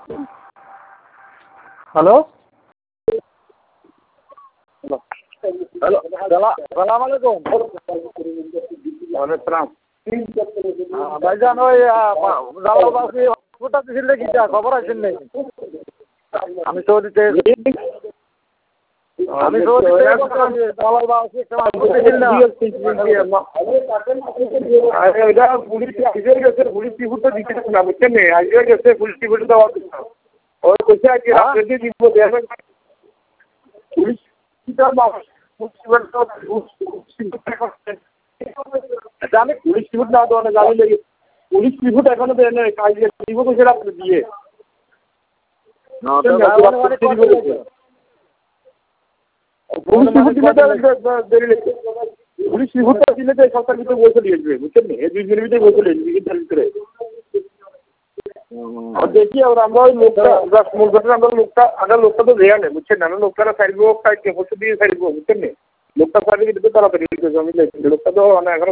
Hello hello সালাম আলাইকুম। ওয়ালাইকুম ভাইজান ওই জালালবাসী হসপিটাল দিছিল কি খবর আছেন নাকি? আমি সৌদিতে জালালবাসী একটা হসপিটাল দিল না। ওইটা পুলিশ আইসে গেছে, পুলিশ রিপোর্ট তো দিতে না, বুঝছেন না, আইসে গেছে পুলিশ রিপোর্ট দেওয়ার জন্য। ওই কইছে আর কি রাত্রে দিয়ে দিব দেখবেন পুলিশ আচ্ছা আমি পুলিশ রিপোর্ট না দেওয়া জানি লেগে পুলিশ রিপোর্ট এখনো দেয় নাই, কাজে দিব কইছে রাত্রে দিয়ে পুলিশ রিপোর্টটা দিলে তো সরকার ভিতরে বই চলে আসবে, বুঝছেন না, এই 2 দিনের ভিতরে বই চলে আসবে ভিতরে। দেখি আমরা ওই লোকটা মূল ঘটনা আমরা লোকটা তো দেয়া নেই, বুঝছেন না, লোকটা সাইড দিয়ে সাইড বুঝছেন না, লোকটা সাইড কিন্তু তাড়াতাড়ি আমি লোকটা তো মানে এখনো